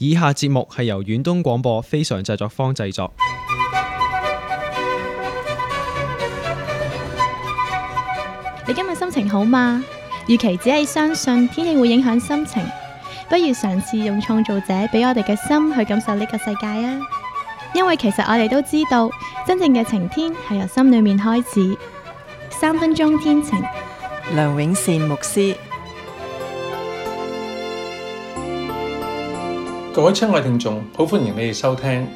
以下節目係由遠東廣播非常製作坊製作。 你今日心情好嗎？與其只係相信天氣會影響心情，不如嘗試用創造者俾我哋嘅心去感受呢個世界啊！因為其實我哋都知道，真正嘅晴天係由心裏面開始。3分鐘天晴， 梁永善牧師。 各位親愛聽眾，好歡迎你哋收聽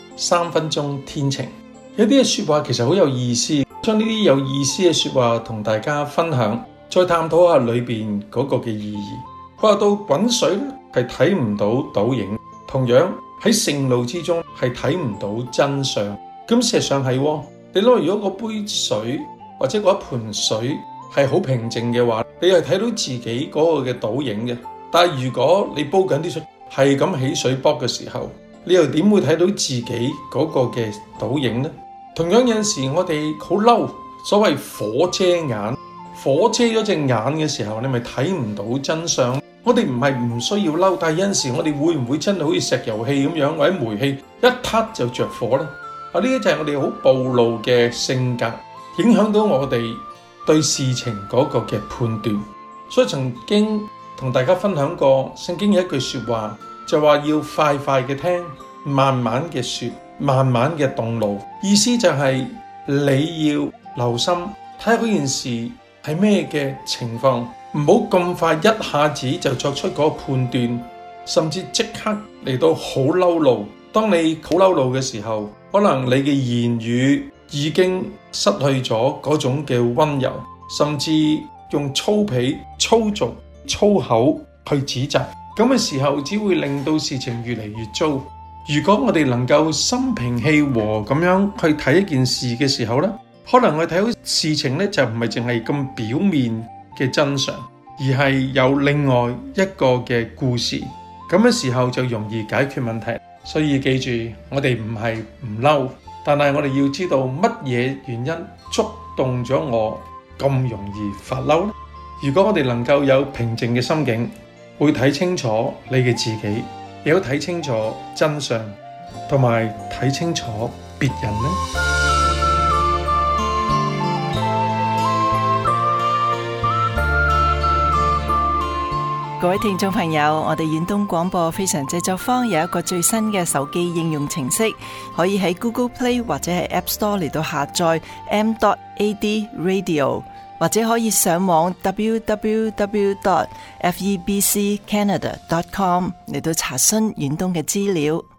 3分鐘天晴。有啲嘅說話其實好有意思，將呢啲有意思嘅說話同大家分享，再探討下裏邊嗰個嘅意義。佢話到滾水係睇唔到倒影，同樣喺盛怒之中係睇唔到真相。咁事實上係，你攞如果嗰杯水或者嗰一盆水係好平靜嘅話，你係睇到自己嗰個嘅倒影嘅。但係如果你煲緊啲水係咁起水卜嘅時候，你又點會睇到自己嗰個嘅倒影呢？同樣有陣時我哋好嬲，所謂火遮眼，火遮咗隻眼嘅時候，你咪睇唔到真相。我哋唔係唔需要嬲，但係有陣時我哋會唔會真係好似石油氣咁樣，或者煤氣一撻就着火呢？呢啲就係我哋好暴露嘅性格，影響到我哋對事情嗰個嘅判斷。所以曾經同大家分享過，聖經有一句說話，就話要快快嘅聽，慢慢嘅說，慢慢嘅動怒。意思就係你要留心睇下嗰件事係咩嘅情況，唔好咁快一下子就作出嗰個判斷，甚至即刻嚟到好嬲怒。當你好嬲怒嘅時候，可能你嘅言語已經失去咗嗰種嘅溫柔，甚至用粗鄙、粗俗、粗口去指責。咁嘅時候只會令到事情越嚟越糟。如果我哋能夠心平氣和咁樣去睇一件事嘅時候呢，可能我哋睇到事情呢，就唔係淨係咁表面嘅真相，而係有另外一個嘅故事。咁嘅時候就容易解決問題。所以記住，我哋唔係唔嬲，但係我哋要知道乜嘢原因觸動咗我咁容易發嬲呢？如果我哋能夠有平靜嘅心境，會睇清楚你嘅自己，亦都睇清楚真相，同埋睇清楚別人呢。 各位聽眾朋友，我哋遠東廣播非常製作坊有一個最新嘅手機應用程式，可以喺 Google Play 或者係 App Store 嚟到下載 m.ad radio， 或者可以上網 www.febccanada.com 嚟到查詢遠東嘅資料。